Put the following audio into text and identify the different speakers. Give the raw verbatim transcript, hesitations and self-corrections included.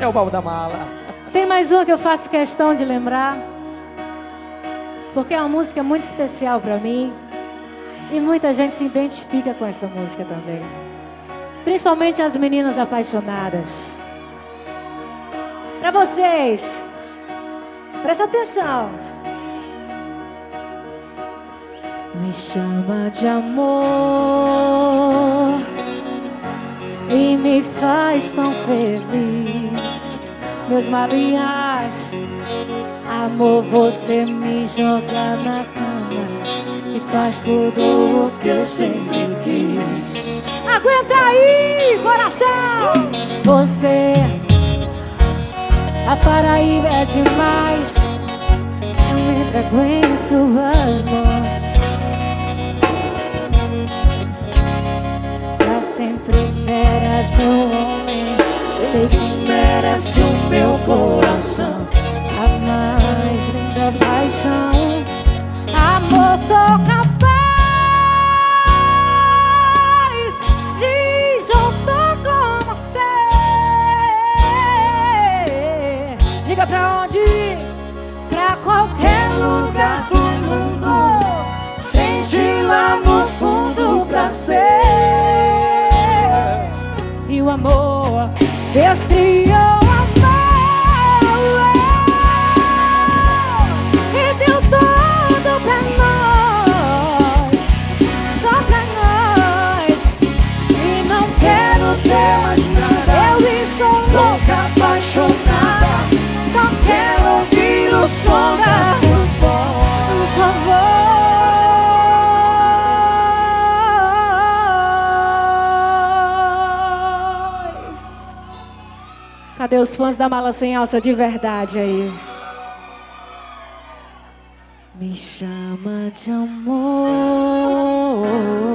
Speaker 1: É o baú da mala.
Speaker 2: Tem mais uma que eu faço questão de lembrar, porque é uma música muito especial pra mim. E muita gente se identifica com essa música também. Principalmente as meninas apaixonadas. Pra vocês, presta atenção. Me chama de amor e me faz tão feliz. Meus marinhas, amor, você me joga na cama e faz tudo o que eu sempre quis. Aguenta aí, coração! Você, a Paraíba é demais. Eu me entrego em suas mãos. Pra sempre serás meu homem. Sei que merece o meu coração. A mais linda paixão. Amor, sou capaz de juntar com você. Diga pra onde ir, pra qualquer lugar do mundo. Sente lá no fundo o prazer e o amor. Deus criou amor e deu tudo pra nós, só pra nós. E não quero ter mais nada. Eu estou louca, apaixonada. Só quero ouvir o som da sua voz, sua voz. Cadê os fãs da Mala Sem Alça de verdade aí? Me chama de amor.